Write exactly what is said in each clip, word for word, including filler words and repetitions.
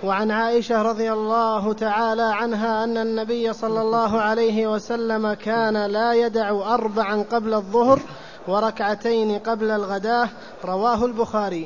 وعن عائشة رضي الله تعالى عنها أن النبي صلى الله عليه وسلم كان لا يدع أربعا قبل الظهر وركعتين قبل الغداة. رواه البخاري.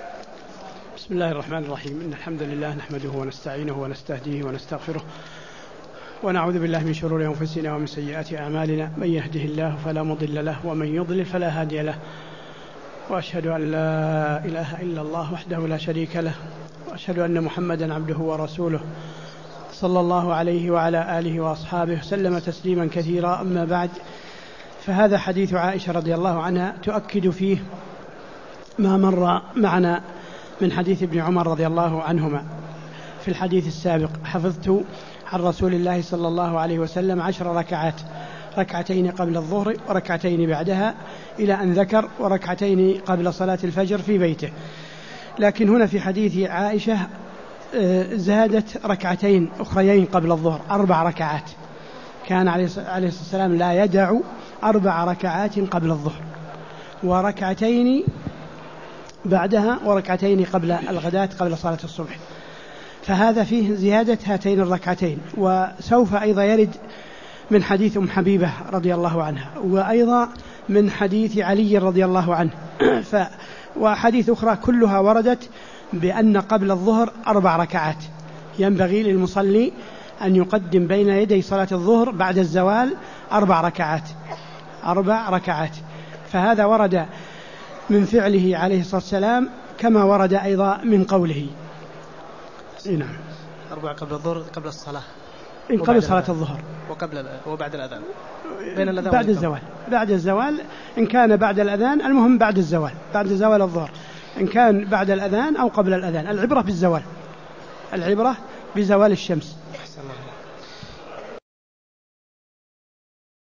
بسم الله الرحمن الرحيم. إن الحمد لله نحمده ونستعينه ونستهديه ونستغفره ونعوذ بالله من شرور أنفسنا ومن سيئات أعمالنا. من يهده الله فلا مضل له ومن يضلل فلا هادي له، وأشهد أن لا إله إلا الله وحده لا شريك له، وأشهد أن محمدا عبده ورسوله صلى الله عليه وعلى آله وأصحابه وسلم تسليما كثيرا. أما بعد، فهذا حديث عائشة رضي الله عنها تؤكد فيه ما مر معنا من حديث ابن عمر رضي الله عنهما. في الحديث السابق حفظت عن رسول الله صلى الله عليه وسلم عشر ركعات، ركعتين قبل الظهر وركعتين بعدها، إلى أن ذكر وركعتين قبل صلاة الفجر في بيته. لكن هنا في حديث عائشة زادت ركعتين أخريين قبل الظهر، أربع ركعات. كان عليه الصلاة والسلام لا يدع أربع ركعات قبل الظهر وركعتين بعدها وركعتين قبل الغداة قبل صلاة الصبح. فهذا فيه زيادة هاتين الركعتين. وسوف أيضا يرد من حديث أم حبيبة رضي الله عنها، وأيضا من حديث علي رضي الله عنه ف وحديث أخرى كلها وردت بأن قبل الظهر أربع ركعات. ينبغي للمصلي أن يقدم بين يدي صلاة الظهر بعد الزوال أربع ركعات أربع ركعات فهذا ورد من فعله عليه الصلاة والسلام كما ورد أيضا من قوله. نعم، أربع قبل الظهر قبل الصلاة، إن قبل صلاة الظهر وقبل وبعد الأذان، بين الأذان بعد الزوال بعد الزوال إن كان بعد الأذان، المهم بعد الزوال بعد زوال الظهر، إن كان بعد الأذان أو قبل الأذان. العبرة بالزوال، العبرة بزوال الشمس.